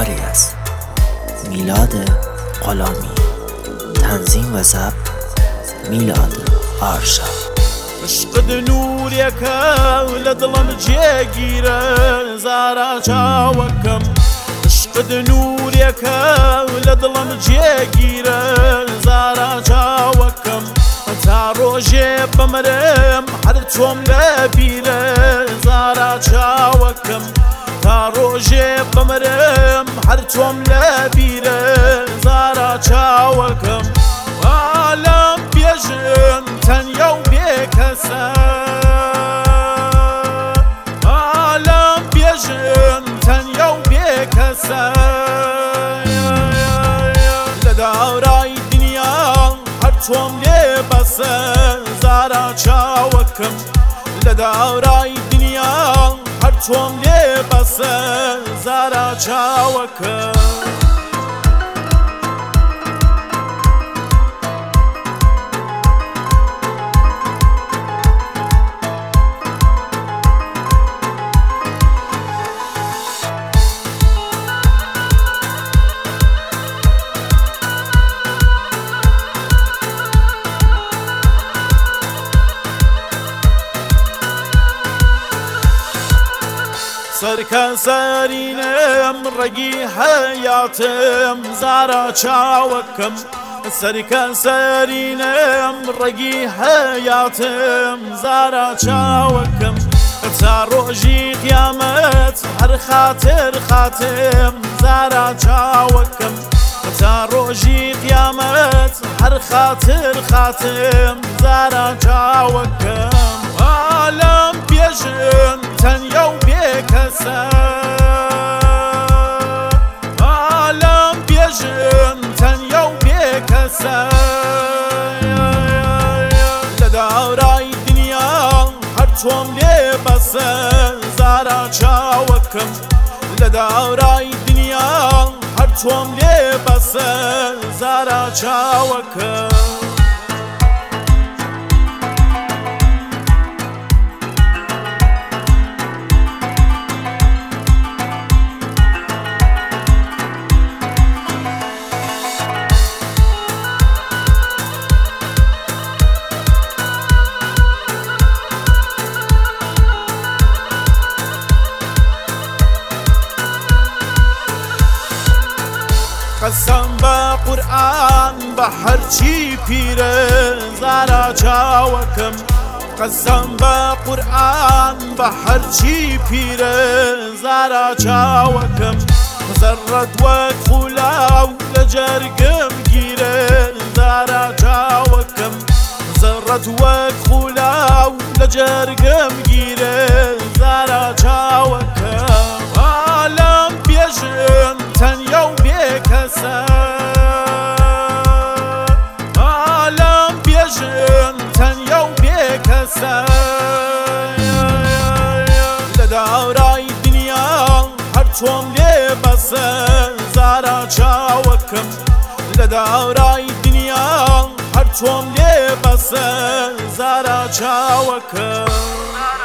کاری از میلاد غلامی، تنظیم و ضبط میلاد آرشا. عشق نورێکە لە دڵم جێگیرە زارا چاوەکەم، عشق نورێکە لە دڵم جێگیرە زارا چاوەکەم، تا ڕۆژێ بمرم هەر تۆم لەبیرە زارا چاوەکەم، تا ڕۆژێ بمرم هەر تۆم لەبیرە زارا چاوەکەم. عالەم بێژن تەنیا و بێکەسە، عالەم بێژن تەنیا و بێکەسە، لە داورای دنیا هەر تۆم لێ بەسە زارا چاوەکەم، لە داورای دنیا هەر تۆم لێ بەسە زارا چاوەکەم. سەرکەسەرینم ڕێگی حەیاتم زارا چاوەکەم، سەرکەسەرینم ڕێگی حەیاتم زارا چاوەکەم، تا ڕۆژی قیامەت هەر خاتر خاتم زارا چاوەکەم، تا ڕۆژی قیامەت هەر خاتر خاتم زارا چاوەکەم. عالەم بێژن تەنیا و بێکەسە، عالەم بێژن تەنیا و بێکەسە، لە داورای دنیا هەر تۆم لێ بەسە زارا چاوەکەم، لە داورای دنیا هەر تۆم لێ بەسە زارا چاوەکەم. قەسەم بە قورئان بە هەرچی پیرە زارا چاوەکەم، قەسەم بە قورئان بە هەرچی پیرە زارا چاوەکەم، زەڕەت وەک خولاو لە جەرگم گیرە زارا چاوەکەم، زەڕەت وەک خولاو لە جەرگم گیرە زارا چاوەکەم. عالەم بێژن تەنیا و بێکەسە، عالەم بێژن تەنیا و بێکەسە، لە داورای دنیا هەر تۆم لێ بەسە زارا چاوەکەم، لە داورای دنیا هەر تۆم لێ بەسە زارا چاوەکەم.